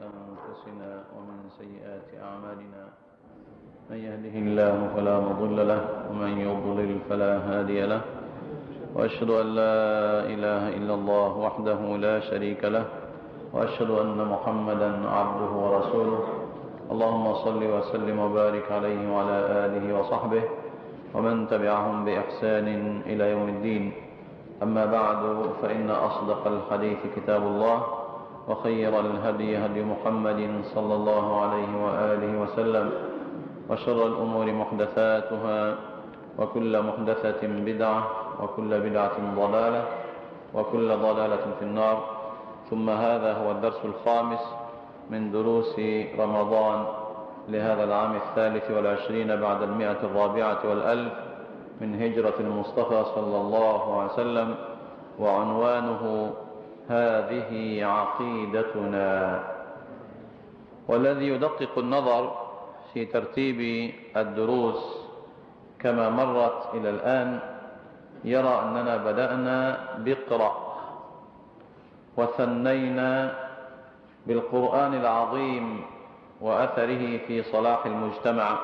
أنفسنا ومن سيئات أعمالنا. من يهده الله فلا مضل له ومن يضلل فلا هادي له، وأشهد أن لا إله إلا الله وحده لا شريك له، وأشهد أن محمدا عبده ورسوله. اللهم صل وسلم وبارك عليه وعلى آله وصحبه ومن تبعهم بإحسان إلى يوم الدين. أما بعد، فإن أصدق الحديث كتاب الله، وخير الهدي هدي محمد صلى الله عليه وآله وسلم، وشر الأمور محدثاتها، وكل محدثة بدعة، وكل بدعة ضلالة، وكل ضلالة في النار. ثم هذا هو الدرس الخامس من دروس رمضان لهذا العام 23 بعد 140 من هجرة المصطفى صلى الله عليه وسلم، وعنوانه هذه عقيدتنا. والذي يدقق النظر في ترتيب الدروس كما مرت إلى الآن يرى أننا بدأنا باقرأ، وثنينا بالقرآن العظيم وأثره في صلاح المجتمع،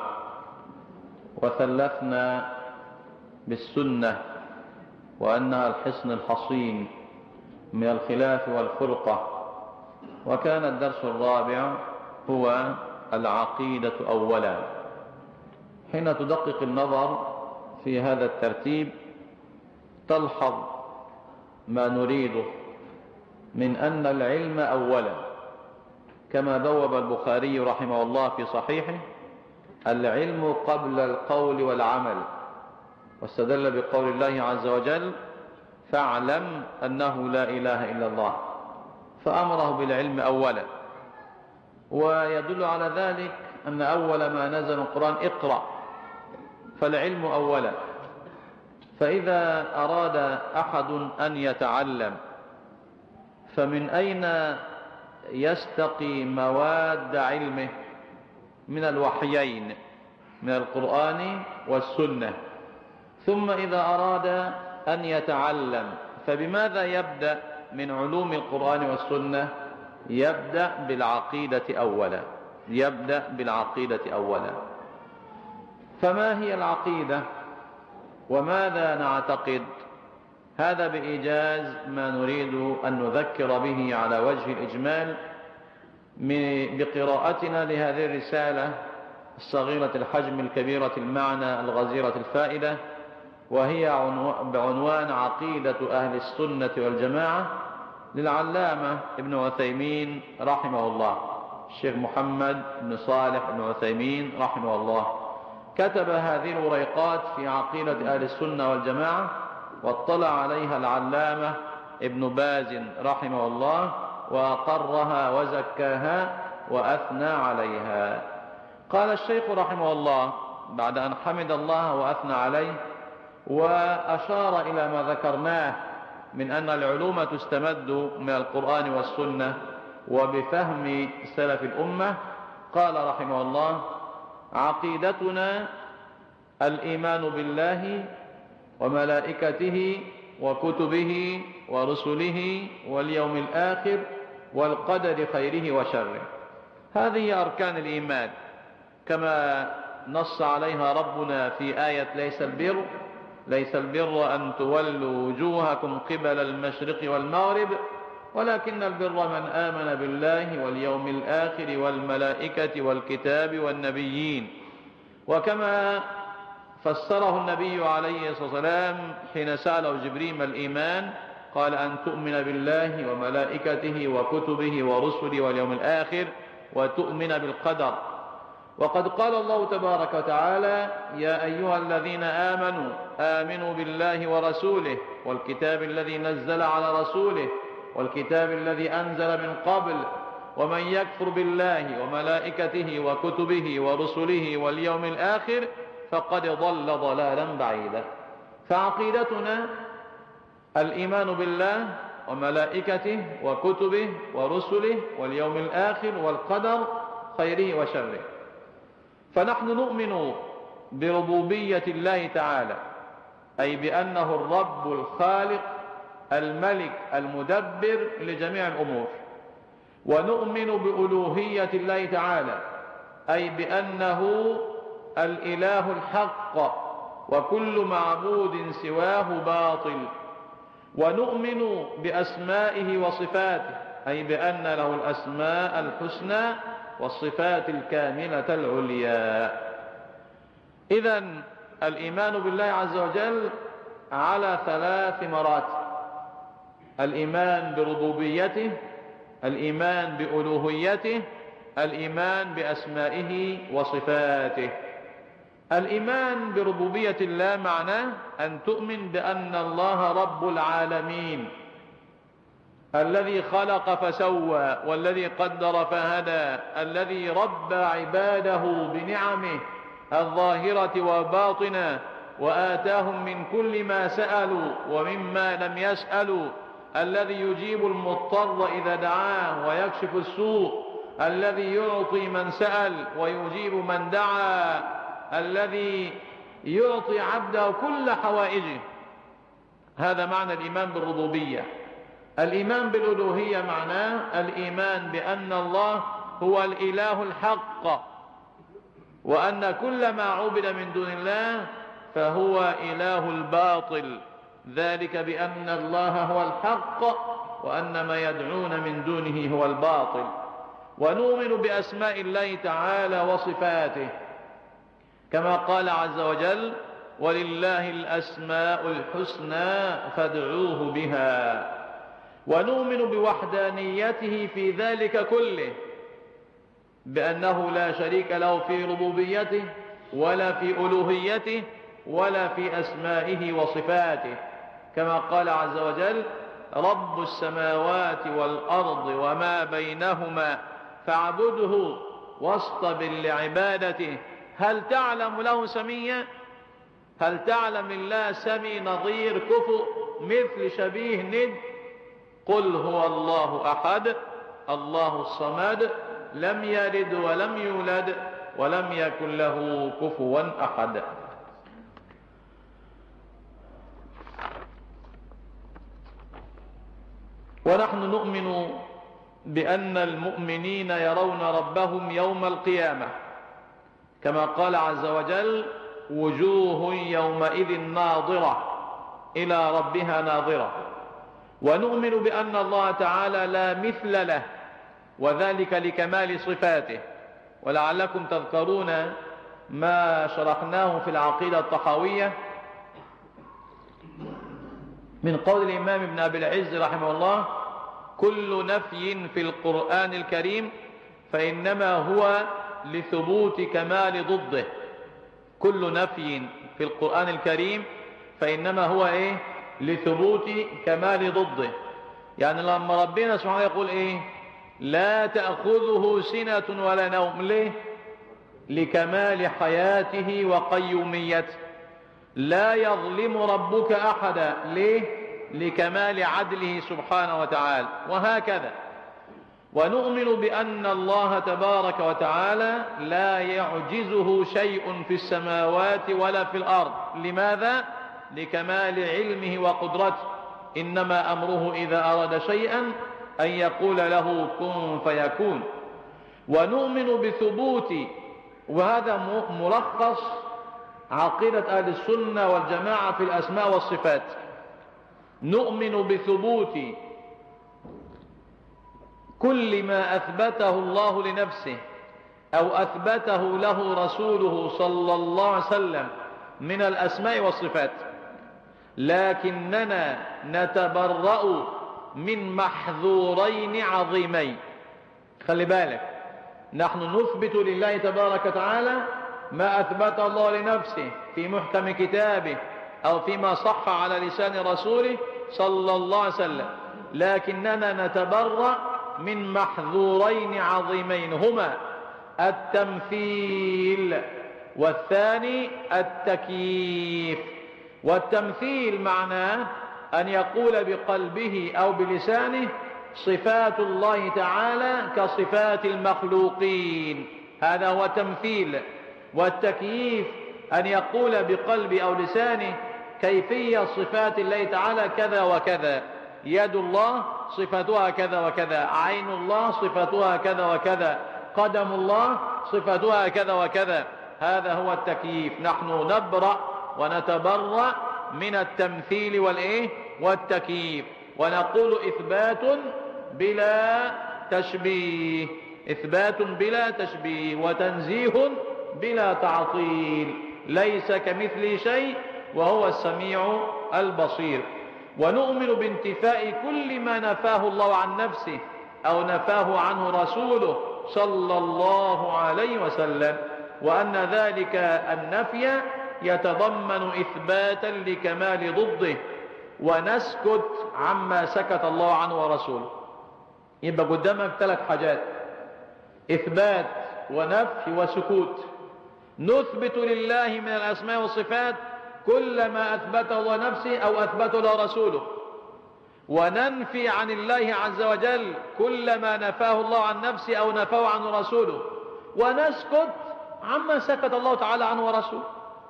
وثلثنا بالسنة وأنها الحصن الحصين من الخلاف والفرقة، وكان الدرس الرابع هو العقيدة أولا. حين تدقق النظر في هذا الترتيب تلحظ ما نريده من أن العلم أولا، كما بوب البخاري رحمه الله في صحيحه: العلم قبل القول والعمل، واستدل بقول الله عز وجل: فاعلم أنه لا إله إلا الله، فأمره بالعلم أولا. ويدل على ذلك أن أول ما نزل القرآن اقرأ، فالعلم أولا. فإذا أراد أحد أن يتعلم فمن أين يستقي مواد علمه؟ من الوحيين، من القرآن والسنة. ثم إذا أراد أن يتعلم فبماذا يبدأ من علوم القرآن والسنة؟ يبدأ بالعقيدة أولا، يبدأ بالعقيدة أولا. فما هي العقيدة وماذا نعتقد؟ هذا بإيجاز ما نريد أن نذكر به على وجه الإجمال بقراءتنا لهذه الرسالة الصغيرة الحجم الكبيرة المعنى الغزيرة الفائدة، وهي بعنوان عقيدة أهل السنة والجماعة للعلامة ابن عثيمين رحمه الله، الشيخ محمد بن صالح بن عثيمين رحمه الله. كتب هذه الوريقات في عقيدة أهل السنة والجماعة، واطلع عليها العلامة ابن باز رحمه الله، وأقرها وزكاها وأثنى عليها. قال الشيخ رحمه الله بعد أن حمد الله وأثنى عليه، وأشار إلى ما ذكرناه من أن العلوم تستمد من القرآن والسنة وبفهم سلف الأمة. قال رحمه الله: عقيدتنا الإيمان بالله وملائكته وكتبه ورسله واليوم الآخر والقدر خيره وشره. هذه أركان الإيمان كما نص عليها ربنا في آية ليس البر أن تولوا وجوهكم قبل المشرق والمغرب، ولكن البر من آمن بالله واليوم الآخر والملائكة والكتاب والنبيين. وكما فسره النبي عليه الصلاة والسلام حين سأله جبريل ما الإيمان، قال: أن تؤمن بالله وملائكته وكتبه ورسله واليوم الآخر وتؤمن بالقدر. وقد قال الله تبارك وتعالى: يا أيها الذين آمنوا آمنوا بالله ورسوله والكتاب الذي نزل على رسوله والكتاب الذي أنزل من قبل، ومن يكفر بالله وملائكته وكتبه ورسله واليوم الآخر فقد ضل ضلالا بعيدا. فعقيدتنا الإيمان بالله وملائكته وكتبه ورسله واليوم الآخر والقدر خيره وشره. فنحن نؤمن بربوبية الله تعالى، أي بأنه الرب الخالق الملك المدبر لجميع الأمور، ونؤمن بألوهية الله تعالى، أي بأنه الإله الحق وكل معبود سواه باطل. ونؤمن بأسمائه وصفاته، أي بأن له الأسماء الحسنى والصفات الكاملة العليا. إذن الإيمان بالله عز وجل على 3 مراتب: الإيمان بربوبيته، الإيمان بألوهيته، الإيمان بأسمائه وصفاته. الإيمان بربوبية الله معناه أن تؤمن بأن الله رب العالمين، الذي خلق فسوى، والذي قدر فهدى، الذي ربى عباده بنعمه الظاهرة والباطنة، وآتاهم من كل ما سألوا ومما لم يسألوا، الذي يجيب المضطر إذا دعاه ويكشف السوء، الذي يعطي من سأل ويجيب من دعا، الذي يعطي عبده كل حوائجه. هذا معنى الإيمان بالربوبية. الإيمان بالألوهية معناه الإيمان بأن الله هو الإله الحق، وأن كل ما عبد من دون الله فهو إله الباطل، ذلك بأن الله هو الحق وأن ما يدعون من دونه هو الباطل. ونؤمن بأسماء الله تعالى وصفاته، كما قال عز وجل: ولله الأسماء الحسنى فادعوه بها. ونؤمن بوحدانيته في ذلك كله، بأنه لا شريك له في ربوبيته ولا في ألوهيته ولا في أسمائه وصفاته، كما قال عز وجل: رب السماوات والأرض وما بينهما فاعبده واصطبر لعبادته هل تعلم له سميا؟ هل تعلم الله سمي نظير كفؤ مثل شبيه ند؟ قل هو الله أحد الله الصمد لم يلد ولم يولد ولم يكن له كفوا أحد. ونحن نؤمن بأن المؤمنين يرون ربهم يوم القيامة، كما قال عز وجل: وجوه يومئذ ناظرة إلى ربها ناظرة. ونؤمن بأن الله تعالى لا مثل له، وذلك لكمال صفاته. ولعلكم تذكرون ما شرحناه في العقيدة الطحاوية من قول الإمام ابن أبي العز رحمه الله: كل نفي في القرآن الكريم فإنما هو لثبوت كمال ضده. كل نفي في القرآن الكريم فإنما هو لثبوت كمال ضده. يعني لما ربنا سبحانه يقول لا تأخذه سنة ولا نوم، ليه؟ لكمال حياته وقيوميته. لا يظلم ربك أحدا، ليه؟ لكمال عدله سبحانه وتعالى، وهكذا. ونؤمن بأن الله تبارك وتعالى لا يعجزه شيء في السماوات ولا في الأرض. لماذا؟ لكمال علمه وقدرته. إنما أمره إذا أراد شيئا أن يقول له كن فيكون. ونؤمن بثبوت، وهذا ملخص عقيدة أهل السنة والجماعة في الأسماء والصفات، نؤمن بثبوت كل ما أثبته الله لنفسه أو أثبته له رسوله صلى الله عليه وسلم من الأسماء والصفات، لكننا نتبرأ من محذورين عظيمين. خلي بالك، نحن نثبت لله تبارك وتعالى ما أثبت الله لنفسه في محكم كتابه أو فيما صح على لسان رسوله صلى الله عليه وسلم، لكننا نتبرأ من محذورين عظيمين، هما التمثيل والثاني التكييف. والتمثيل معناه أن يقول بقلبه أو بلسانه صفات الله تعالى كصفات المخلوقين، هذا هو تمثيل. والتكييف أن يقول بقلبه أو لسانه كيفية صفات الله تعالى كذا وكذا، يد الله صفتها كذا وكذا، عين الله صفتها كذا وكذا، قدم الله صفتها كذا وكذا. هذا هو التكييف. نحن نبرأ ونتبرأ من التمثيل والتكييف، ونقول إثبات بلا تشبيه، إثبات بلا تشبيه، وتنزيه بلا تعطيل، ليس كمثله شيء وهو السميع البصير. ونؤمن بانتفاء كل ما نفاه الله عن نفسه أو نفاه عنه رسوله صلى الله عليه وسلم، وأن ذلك النفي يتضمن إثباتا لكمال ضده، ونسكت عما سكت الله عنه ورسوله. يبقى قدامك 3 حاجات: إثبات ونفي وسكوت. نثبت لله من الأسماء والصفات كل ما أثبته الله نفسه أو أثبته له رسوله، وننفي عن الله عز وجل كل ما نفاه الله عن نفسه أو نفاه عنه رسوله، ونسكت عما سكت الله تعالى عنه ورسوله.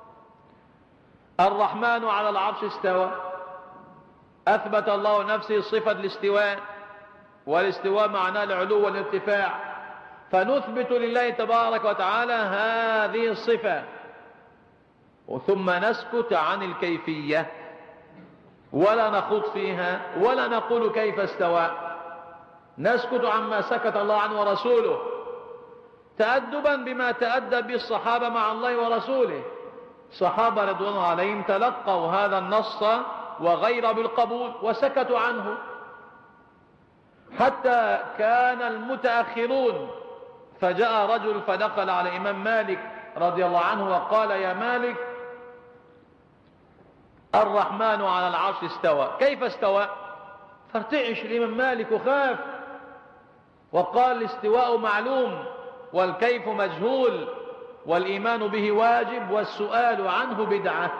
الرحمن على العرش استوى، أثبت الله نفسه صفة الاستواء، والاستواء معناه العلو والارتفاع، فنثبت لله تبارك وتعالى هذه الصفة، ثم نسكت عن الكيفية ولا نخوض فيها ولا نقول كيف استوى، نسكت عما سكت الله عنه ورسوله، تأدبا بما تأدب به الصحابة مع الله ورسوله. الصحابة رضوان الله عليهم تلقوا هذا النص وغير بالقبول وسكتوا عنه، حتى كان المتأخرون. فجاء رجل فدخل على الإمام مالك رضي الله عنه وقال: يا مالك، الرحمن على العرش استوى، كيف استوى؟ فارتعش الإمام مالك وخاف، وقال: الاستواء معلوم والكيف مجهول، والإيمان به واجب والسؤال عنه بدعة،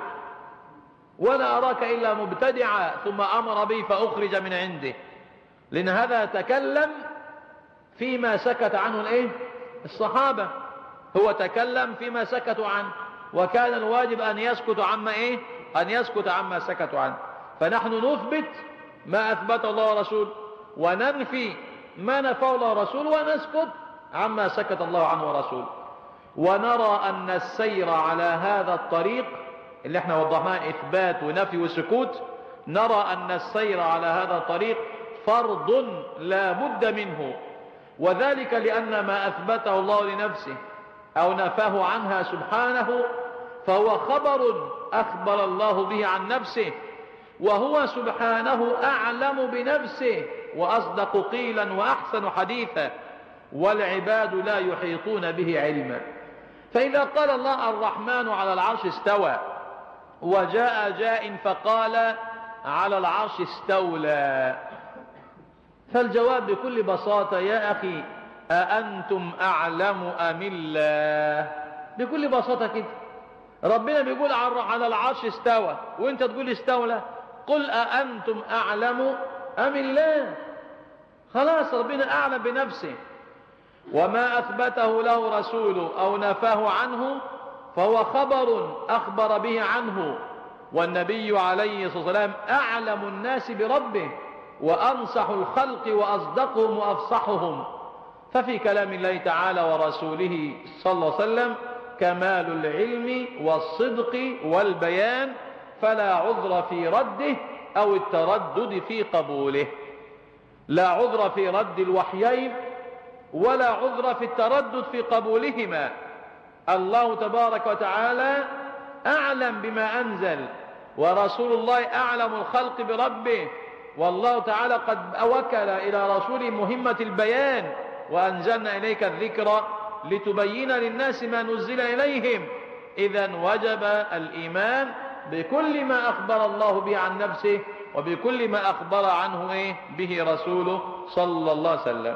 ولا أراك إلا مبتدعا. ثم أمر به فأخرج من عنده، لأن هذا تكلم فيما سكت عنه الصحابة، هو تكلم فيما سكتوا عنه، وكان الواجب أن يسكت عما أن يسكت عما سكتوا عنه. فنحن نثبت ما أثبت الله ورسوله، وننفي ما نفاه الله ورسوله، ونسكت عما سكت الله عنه ورسوله. ونرى أن السير على هذا الطريق اللي احنا وضحناه، إثبات ونفي وسكوت، نرى أن السير على هذا الطريق فرض لا بد منه، وذلك لأن ما أثبته الله لنفسه أو نفاه عنها سبحانه فهو خبر أخبر الله به عن نفسه، وهو سبحانه أعلم بنفسه وأصدق قيلا وأحسن حديثا، والعباد لا يحيطون به علما. فإذا قال الله الرحمن على العرش استوى، وجاء جاء فقال على العرش استولى، فالجواب بكل بساطة: يا أخي، أأنتم أعلم أم الله؟ بكل بساطة كده. ربنا بيقول على العرش استوى، وانت تقول استولى. قل أأنتم أعلم أم الله؟ خلاص، ربنا أعلم بنفسه، وما أثبته له رسوله أو نفاه عنه فهو خبر أخبر به عنه، والنبي عليه الصلاة والسلام أعلم الناس بربه وأنصح الخلق وأصدقهم وأفصحهم. ففي كلام الله تعالى ورسوله صلى الله عليه وسلم كمال العلم والصدق والبيان، فلا عذر في رده أو التردد في قبوله. لا عذر في رد الوحيين ولا عذر في التردد في قبولهما. الله تبارك وتعالى أعلم بما أنزل، ورسول الله أعلم الخلق بربه، والله تعالى قد وكل إلى رسوله مهمة البيان: وأنزلنا إليك الذكر لتبين للناس ما نزل إليهم. إذن وجب الإيمان بكل ما أخبر الله به عن نفسه، وبكل ما أخبر عنه به رسوله صلى الله عليه وسلم.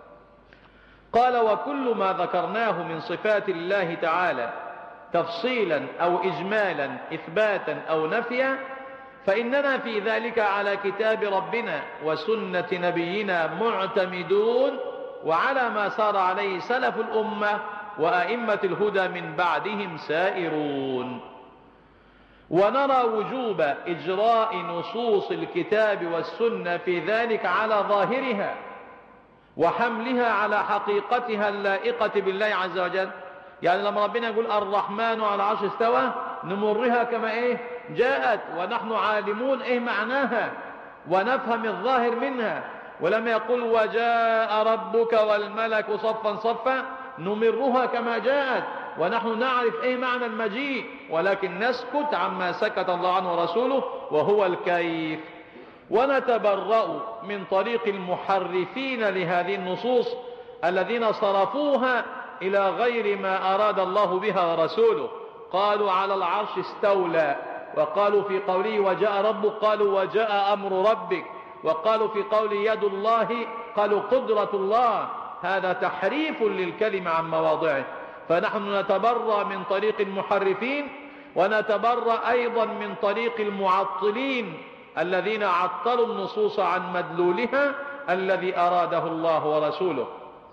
قال: وكل ما ذكرناه من صفات الله تعالى تفصيلا أو إجمالا، إثباتا أو نفيا، فإننا في ذلك على كتاب ربنا وسنة نبينا معتمدون، وعلى ما سار عليه سلف الأمة وأئمة الهدى من بعدهم سائرون. ونرى وجوب إجراء نصوص الكتاب والسنة في ذلك على ظاهرها وحملها على حقيقتها اللائقة بالله عز وجل. يعني لما ربنا يقول الرحمن على العرش استوى نمرها كما جاءت، ونحن عالمون معناها ونفهم الظاهر منها. ولما يقول وجاء ربك والملك صفا صفا نمرها كما جاءت ونحن نعرف معنى المجيء، ولكن نسكت عما سكت الله عنه ورسوله وهو الكيف. ونتبرأ من طريق المحرفين لهذه النصوص الذين صرفوها إلى غير ما أراد الله بها ورسوله. قالوا على العرش استولى، وقالوا في قوله وجاء ربك قالوا وجاء أمر ربك، وقالوا في قوله يد الله قالوا قدرة الله. هذا تحريف للكلمة عن مواضعه. فنحن نتبرأ من طريق المحرفين، ونتبرأ أيضا من طريق المعطلين الذين عطلوا النصوص عن مدلولها الذي أراده الله ورسوله.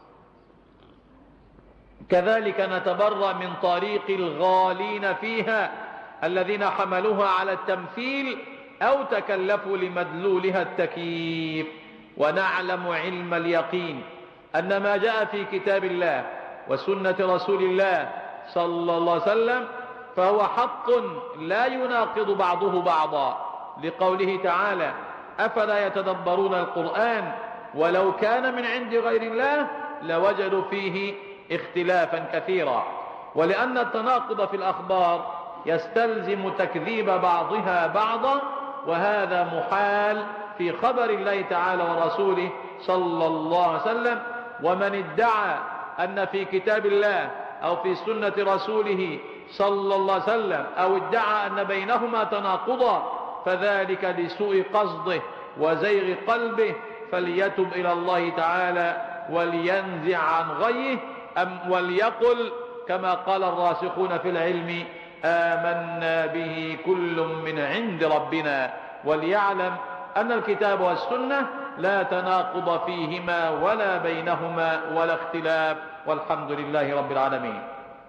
كذلك نتبرأ من طريق الغالين فيها الذين حملوها على التمثيل أو تكلفوا لمدلولها التكييف. ونعلم علم اليقين أن ما جاء في كتاب الله وسنة رسول الله صلى الله عليه وسلم فهو حق لا يناقض بعضه بعضا، لقوله تعالى أفلا يتدبرون القرآن ولو كان من عند غير الله لوجدوا فيه اختلافا كثيرا. ولأن التناقض في الأخبار يستلزم تكذيب بعضها بعضا، وهذا محال في خبر الله تعالى ورسوله صلى الله عليه وسلم. ومن ادعى أن في كتاب الله أو في سنة رسوله صلى الله عليه وسلم أو ادعى أن بينهما تناقضا فذلك لسوء قصده وزيغ قلبه، فليتب إلى الله تعالى ولينزع عن غيه، وليقل كما قال الراسخون في العلم آمنا به كل من عند ربنا، وليعلم أن الكتاب والسنة لا تناقض فيهما ولا بينهما ولا اختلاف، والحمد لله رب العالمين.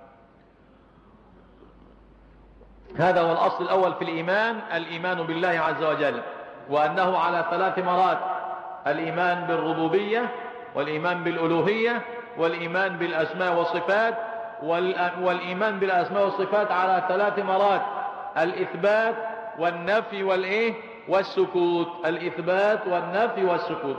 هذا هو الأصل الأول في الإيمان، الإيمان بالله عز وجل، وأنه على 3 مراتب: الإيمان بالربوبية، والإيمان بالألوهية، والإيمان بالأسماء والصفات. والإيمان بالأسماء والصفات على 3 مراتب: الإثبات والنفي والسكوت. الإثبات والنفي والسكوت.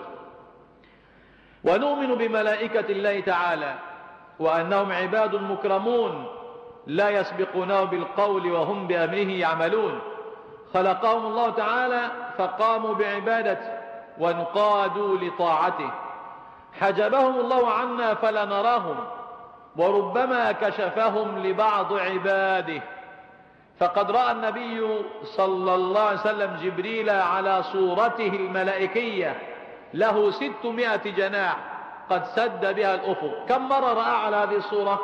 ونؤمن بملائكة الله تعالى وأنهم عباد مكرمون لا يسبقونه بالقول وهم بأمره يعملون. خلقهم الله تعالى فقاموا بعبادته وانقادوا لطاعته. حجبهم الله عنا فلا نراهم، وربما كشفهم لبعض عباده. فقد رأى النبي صلى الله عليه وسلم جبريل على صورته الملائكية له 600 جناح قد سد بها الأفق. كم مرة رأى على هذه الصورة؟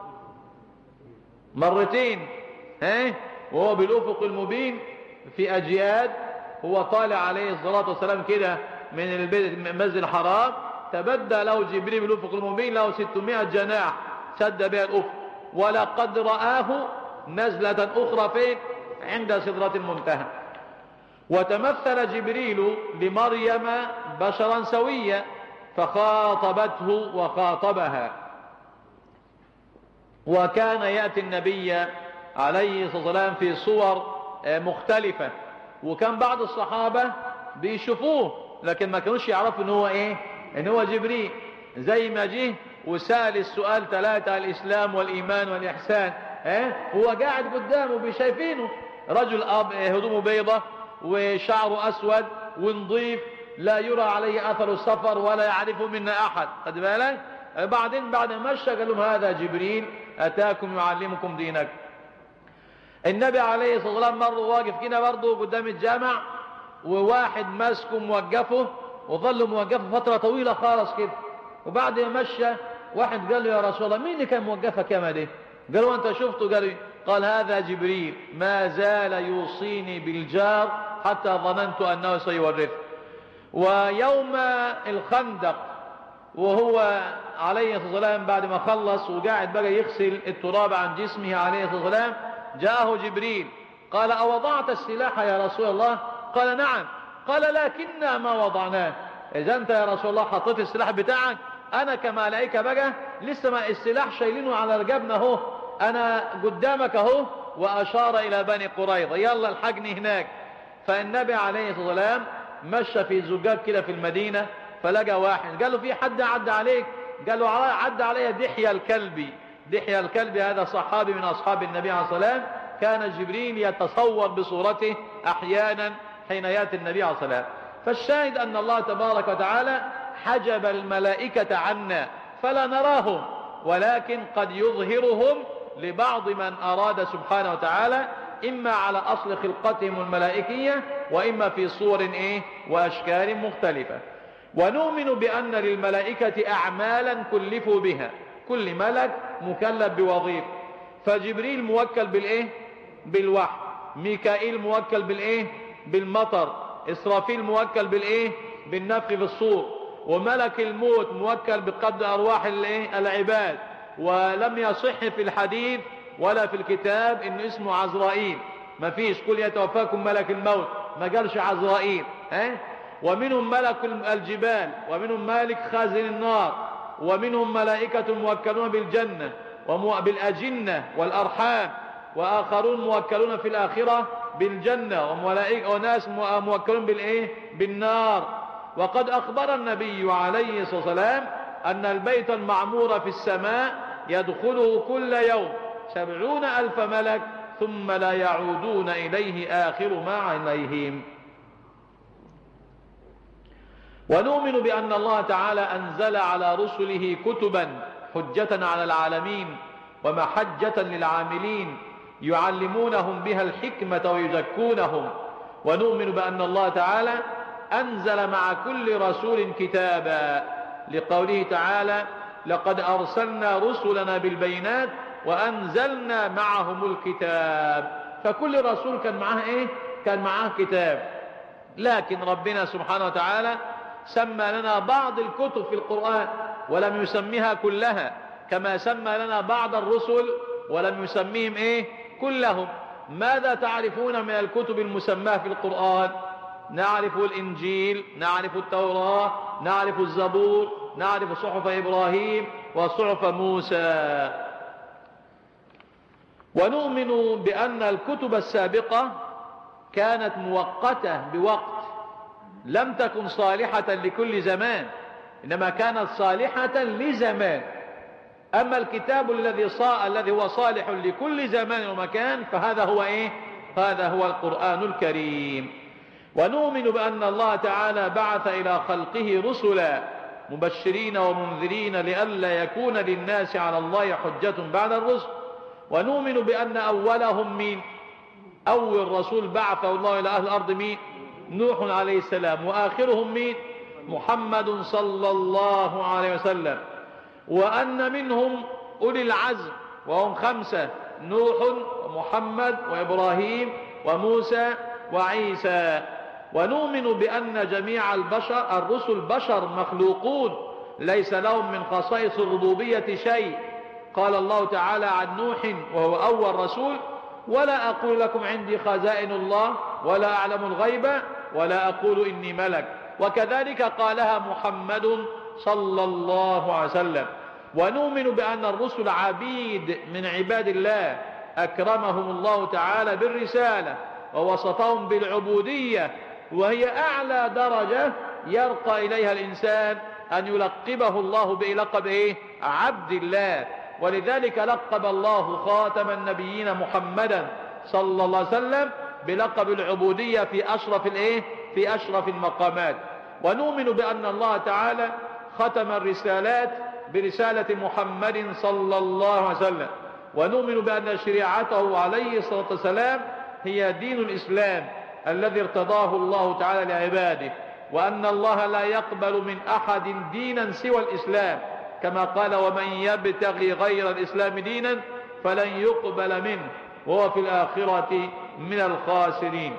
مرتين، وهو بالأفق المبين في أجياد. هو طالع عليه الصلاة والسلام كده من المسجد الحرام، تبدى له جبريل بالأفق المبين له 600 جناح سد بها الأفق. ولقد رآه نزلة أخرى فين؟ عند سدرة المنتهى. وتمثل جبريل لمريم بشرا سويا فخاطبته وخاطبها. وكان يأتي النبي عليه الصلاة والسلام في صور مختلفة، وكان بعض الصحابة بيشوفوه لكن ما كانوش يعرفوا ان هو ان هو جبريل. زي ما جه وسأل السؤال 3: الإسلام والإيمان والإحسان. هو قاعد قدامه بشايفينه رجل هدومه بيضة وشعره أسود ونظيف لا يرى عليه أثر السفر ولا يعرفه منا أحد. قد بالك؟ بعدين بعد ما مشى قال لهم هذا جبريل أتاكم يعلمكم دينك. النبي عليه الصلاة والسلام مرة واقف كده برضه قدام الجامع، وواحد ماسكه موقفه وظل موقفه فترة طويلة خالص كده. وبعد ما مشى واحد قال له يا رسول الله مين اللي كان موقفك يا مالي؟ قال له أنت شفته؟ قال هذا جبريل ما زال يوصيني بالجار حتى ظننت أنه سيورث. ويوم الخندق وهو عليه الصلاة والسلام بعد ما خلص وقاعد بقى يغسل التراب عن جسمه عليه الصلاة والسلام، جاءه جبريل قال أوضعت السلاح يا رسول الله؟ قال نعم. قال لكننا ما وضعناه. إذا أنت يا رسول الله حطيت السلاح بتاعك، أنا كملائكة بقى لسه ما السلاح شايلينه على رقبنا اهو، أنا قدامك اهو. وأشار إلى بني قريظة يلا الحقني هناك. فالنبي عليه الصلاة والسلام مشى في زجاج كده في المدينة، فلقى واحد قال له في حد عدى عليك؟ قال له عدى علي دحية الكلبي. دحية الكلبي هذا صحابي من أصحاب النبي عليه الصلاة والسلام، كان جبريل يتصور بصورته أحيانا حين يأتي النبي عليه الصلاة والسلام. فالشاهد أن الله تبارك وتعالى حجب الملائكة عنا فلا نراهم، ولكن قد يظهرهم لبعض من أراد سبحانه وتعالى، إما على أصل خلقتهم الملائكية، وإما في صور وأشكال مختلفة. ونؤمن بأن للملائكة أعمالا كلفوا بها، كل ملك مكلف بوظيفة. فجبريل موكل بالوحي، ميكائيل موكل بالمطر، إسرافيل موكل بالنفخ في الصور، وملك الموت موكل بقبض أرواح العباد. ولم يصح في الحديث ولا في الكتاب إن اسمه عزرائيل، ما فيش، قل يتوفاكم ملك الموت، ما قالش عزرائيل. ومنهم ملك الجبال، ومنهم مالك خازن النار، ومنهم ملائكة موكلون بالجنة بالأجنة والأرحام، وآخرون موكلون في الآخرة بالجنة، وناس موكلون بالنار. وقد أخبر النبي عليه الصلاة والسلام أن البيت المعمور في السماء يدخله كل يوم 70,000 ملك ثم لا يعودون إليه آخر ما عليهم. ونؤمن بأن الله تعالى أنزل على رسله كتبا حجة على العالمين ومحجة للعاملين يعلمونهم بها الحكمة ويزكونهم. ونؤمن بأن الله تعالى أنزل مع كل رسول كتابا، لقوله تعالى لقد أرسلنا رسلنا بالبينات وأنزلنا معهم الكتاب. فكل رسول كان معه كان معه كتاب. لكن ربنا سبحانه وتعالى سمى لنا بعض الكتب في القرآن ولم يسميها كلها، كما سمى لنا بعض الرسل ولم يسميهم كلهم. ماذا تعرفون من الكتب المسماة في القرآن؟ نعرف الإنجيل، نعرف التوراة، نعرف الزبور، نعرف صحف إبراهيم وصحف موسى. ونؤمن بأن الكتب السابقة كانت مؤقتة بوقت، لم تكن صالحة لكل زمان، إنما كانت صالحة لزمان. أما الكتاب الذي هو صالح لكل زمان ومكان فهذا هو هذا هو القرآن الكريم. ونؤمن بأن الله تعالى بعث إلى خلقه رسلا مبشرين ومنذرين لئلا يكون للناس على الله حجة بعد الرسل. ونؤمن بأن أولهم مين؟ أول رسول بعثه الله إلى أهل الأرض مين؟ نوح عليه السلام. وآخرهم مين؟ محمد صلى الله عليه وسلم. وأن منهم أولي العزم وهم 5: نوح ومحمد وإبراهيم وموسى وعيسى. ونؤمن بأن جميع الرسل بشر مخلوقون ليس لهم من خصائص الربوبية شيء. قال الله تعالى عن نوح وهو أول رسول: ولا أقول لكم عندي خزائن الله ولا أعلم الغيب ولا أقول إني ملك. وكذلك قالها محمد صلى الله عليه وسلم. ونؤمن بأن الرسل عبيد من عباد الله أكرمهم الله تعالى بالرسالة ووصفهم بالعبودية، وهي أعلى درجة يرقى إليها الإنسان أن يلقبه الله بلقب عبد الله. ولذلك لقب الله خاتم النبيين محمدا صلى الله عليه وسلم بلقب العبودية في أشرف المقامات. ونؤمن بأن الله تعالى ختم الرسالات برسالة محمد صلى الله عليه وسلم. ونؤمن بأن شريعته عليه الصلاة والسلام هي دين الإسلام الذي ارتضاه الله تعالى لعباده، وأن الله لا يقبل من أحد دينا سوى الإسلام، كما قال: ومن يبتغي غير الإسلام دينا فلن يقبل منه وهو في الآخرة من الخاسرين.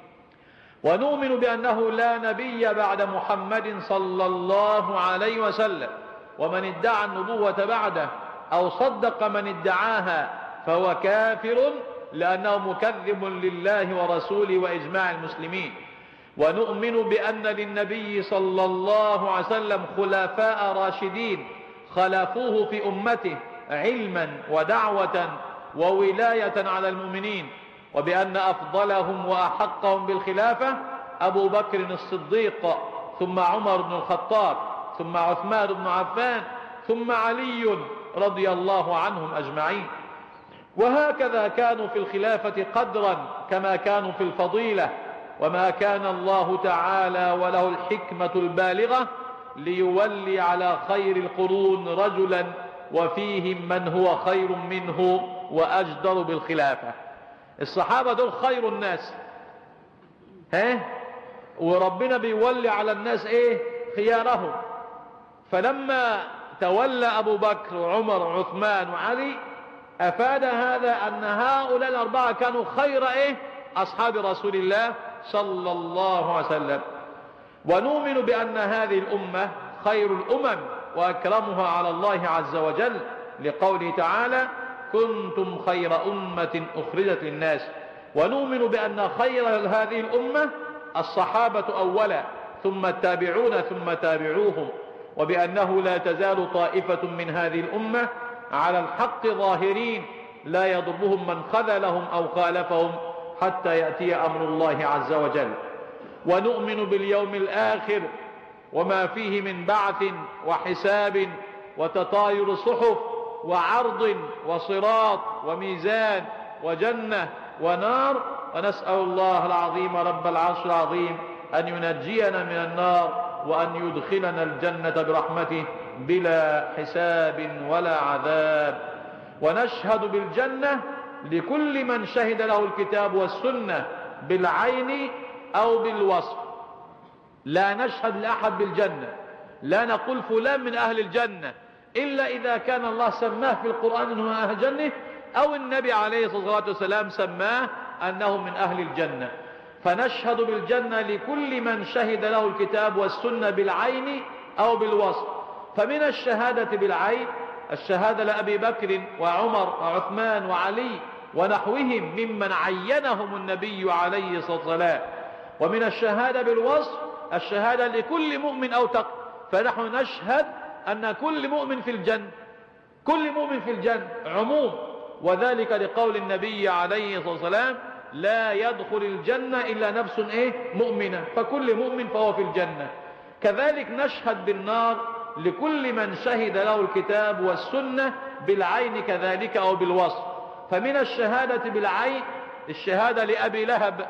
ونؤمن بأنه لا نبي بعد محمد صلى الله عليه وسلم، ومن ادعى النبوة بعده أو صدق من ادعاها فهو كافر لأنه مكذب لله ورسوله وإجماع المسلمين. ونؤمن بأن للنبي صلى الله عليه وسلم خلفاء راشدين خلفوه في أمته علما ودعوة وولاية على المؤمنين، وبأن أفضلهم وأحقهم بالخلافة أبو بكر الصديق، ثم عمر بن الخطاب، ثم عثمان بن عفان، ثم علي رضي الله عنهم أجمعين. وهكذا كانوا في الخلافة قدرا كما كانوا في الفضيلة. وما كان الله تعالى وله الحكمة البالغة ليولي على خير القرون رجلا وفيهم من هو خير منه وأجدر بالخلافة. الصحابة دول خير الناس، وربنا بيولي على الناس خيارهم. فلما تولى أبو بكر وعمر وعثمان وعلي أفاد هذا أن هؤلاء الأربعة كانوا خير أصحاب رسول الله صلى الله عليه وسلم. ونؤمن بأن هذه الأمة خير الأمم وأكرمها على الله عز وجل، لقوله تعالى كنتم خير أمة أخرجت للناس. ونؤمن بأن خير هذه الأمة الصحابة أولا، ثم التابعون، ثم تابعوهم، وبأنه لا تزال طائفة من هذه الأمة على الحق ظاهرين لا يضرهم من خذلهم أو خالفهم حتى يأتي أمر الله عز وجل. ونؤمن باليوم الآخر وما فيه من بعث وحساب وتطاير صحف وعرض وصراط وميزان وجنة ونار. ونسأل الله العظيم رب العرش العظيم أن ينجينا من النار وأن يدخلنا الجنة برحمته بلا حساب ولا عذاب. ونشهد بالجنة لكل من شهد له الكتاب والسنة بالعين أو بالوصف. لا نشهد لأحد بالجنة، لا نقول فلان من أهل الجنة إلا إذا كان الله سماه في القرآن أنه من أهل الجنة، أو النبي عليه الصلاة والسلام سماه أنه من أهل الجنة. فنشهد بالجنة لكل من شهد له الكتاب والسنة بالعين أو بالوصف. فمن الشهادة بالعين الشهادة لأبي بكر وعمر وعثمان وعلي ونحوهم ممن عينهم النبي عليه الصلاة والسلام. ومن الشهادة بالوصف الشهادة لكل مؤمن أو تقي، فنحن نشهد أن كل مؤمن في الجنة، كل مؤمن في الجنة عموم، وذلك لقول النبي عليه الصلاة والسلام لا يدخل الجنة إلا نفس مؤمنة، فكل مؤمن فهو في الجنة. كذلك نشهد بالنار لكل من شهد له الكتاب والسنة بالعين كذلك أو بالوصف. فمن الشهادة بالعين الشهادة لأبي لهب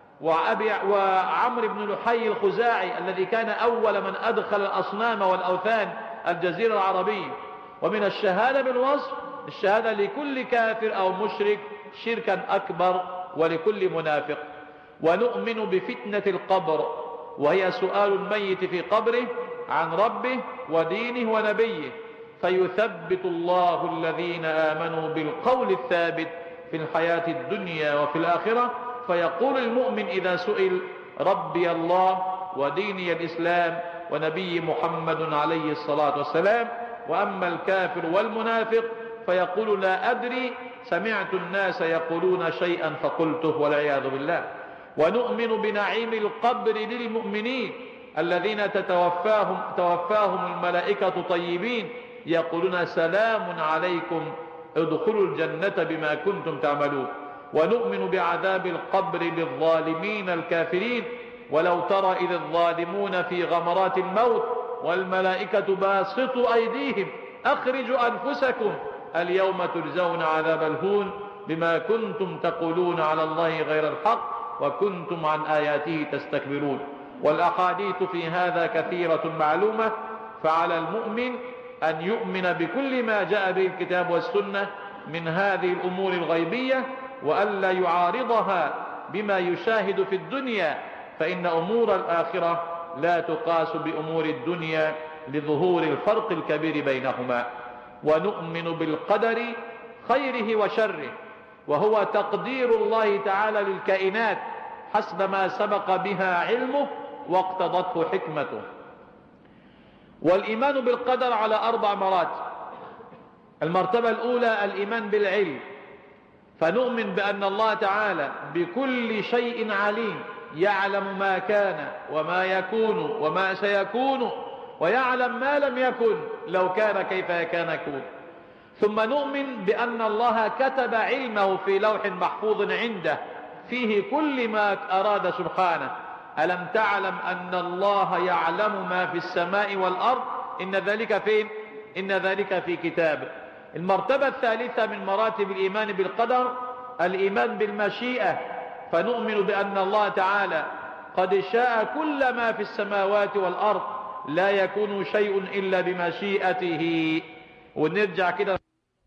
وعمر بن لحي الخزاعي الذي كان أول من أدخل الأصنام والأوثان الجزيرة العربية. ومن الشهادة بالوصف الشهادة لكل كافر أو مشرك شركا أكبر ولكل منافق. ونؤمن بفتنة القبر، وهي سؤال الميت في قبره عن ربه ودينه ونبيه، فيثبت الله الذين آمنوا بالقول الثابت في الحياة الدنيا وفي الآخرة. فيقول المؤمن إذا سئل ربي الله وديني الإسلام ونبي محمد عليه الصلاة والسلام. وأما الكافر والمنافق فيقول لا أدري، سمعت الناس يقولون شيئا فقلته، والعياذ بالله. ونؤمن بنعيم القبر للمؤمنين الذين توفاهم الملائكة طيبين يقولون سلام عليكم ادخلوا الجنة بما كنتم تعملون. ونؤمن بعذاب القبر للظالمين الكافرين، ولو ترى إذ الظالمون في غمرات الموت والملائكة باسطوا أيديهم أخرجوا أنفسكم اليوم تجزون عذاب الهون بما كنتم تقولون على الله غير الحق وكنتم عن آياته تستكبرون. والأحاديث في هذا كثيرة معلومة، فعلى المؤمن أن يؤمن بكل ما جاء به الكتاب والسنة من هذه الأمور الغيبية، وألا يعارضها بما يشاهد في الدنيا، فإن أمور الآخرة لا تقاس بأمور الدنيا لظهور الفرق الكبير بينهما. ونؤمن بالقدر خيره وشره، وهو تقدير الله تعالى للكائنات حسب ما سبق بها علمه واقتضته حكمته. والإيمان بالقدر على 4 مراتب. المرتبة الأولى الإيمان بالعلم، فنؤمن بأن الله تعالى بكل شيء عليم، يعلم ما كان وما يكون وما سيكون، ويعلم ما لم يكن لو كان كيف كان يكون. ثم نؤمن بأن الله كتب علمه في لوح محفوظ عنده فيه كل ما أراد سبحانه. ألم تعلم أن الله يعلم ما في السماء والأرض؟ إن ذلك فين؟ إن ذلك في كتاب. المرتبة الثالثة من مراتب الإيمان بالقدر الإيمان بالمشيئة، فنؤمن بأن الله تعالى قد شاء كل ما في السماوات والأرض، لا يكون شيء إلا بمشيئته. ونرجع كده،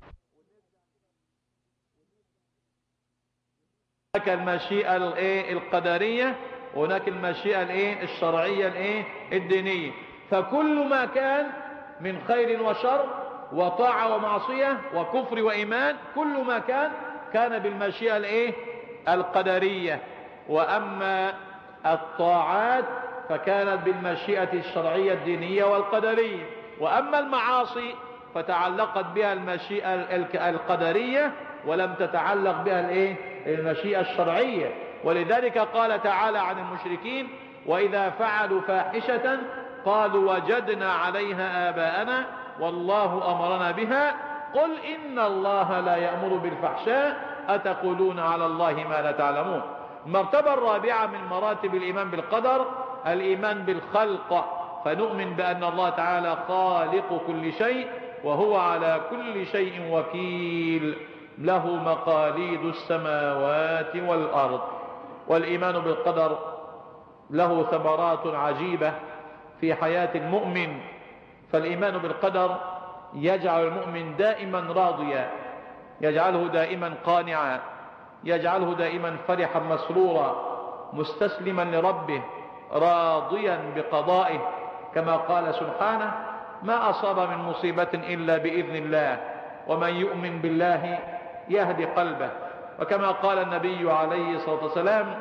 هناك المشيئة القدرية وهناك المشيئة الشرعية الدينية. فكل ما كان من خير وشر وطاعة ومعصية وكفر وإيمان، كل ما كان بالمشيئة القدرية. وأما الطاعات فكانت بالمشيئة الشرعية الدينية والقدرية. وأما المعاصي فتعلقت بها المشيئة القدرية ولم تتعلق بها المشيئة الشرعية. ولذلك قال تعالى عن المشركين: وإذا فعلوا فاحشة قالوا وجدنا عليها آباءنا والله أمرنا بها قل إن الله لا يأمر بالفحشاء أتقولون على الله ما لا تعلمون. المرتبة الرابعة من مراتب الإيمان بالقدر الإيمان بالخلق، فنؤمن بأن الله تعالى خالق كل شيء وهو على كل شيء وكيل، له مقاليد السماوات والأرض. والإيمان بالقدر له ثمرات عجيبة في حياة المؤمن. فالإيمان بالقدر يجعل المؤمن دائما راضيا، يجعله دائما قانعا، يجعله دائما فرحا مسرورا مستسلما لربه راضيا بقضائه، كما قال سبحانه: ما أصاب من مصيبة إلا بإذن الله ومن يؤمن بالله يهدي قلبه. وكما قال النبي عليه الصلاة والسلام: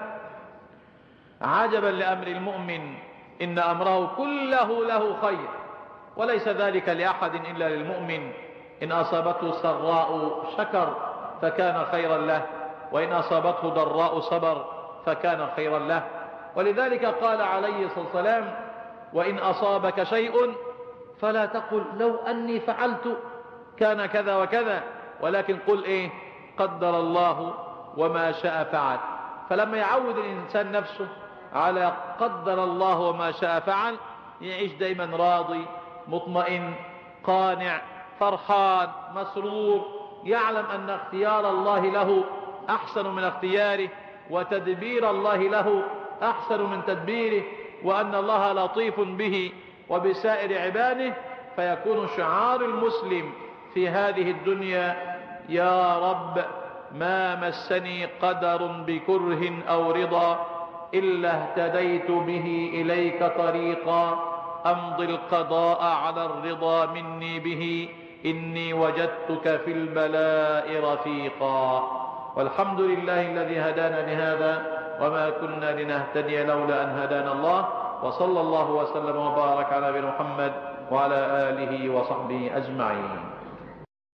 عجبا لأمر المؤمن إن أمره كله له خير وليس ذلك لأحد إلا للمؤمن، إن أصابته سراء شكر فكان خيرا له وإن أصابته ضراء صبر فكان خيرا له. ولذلك قال عليه الصلاة والسلام: وإن أصابك شيء فلا تقل لو أني فعلت كان كذا وكذا، ولكن قل قدر الله وما شاء فعل. فلما يعود الإنسان نفسه على قدر الله وما شاء فعل يعيش دائما راضي مطمئن قانع فرحان مسرور، يعلم أن اختيار الله له أحسن من اختياره وتدبير الله له أحسن من تدبيره، وأن الله لطيف به وبسائر عباده. فيكون شعار المسلم في هذه الدنيا: يا رب ما مسني قدر بكره أو رضا إلا اهتديت به إليك طريقا أمضي القضاء على الرضا مني به إني وجدتك في البلاء رفيقا. والحمد لله الذي هدانا لهذا وما كنا لنهتدي لولا أن هدانا الله. وصلى الله وسلم وبارك على نبينا محمد وعلى آله وصحبه أجمعين.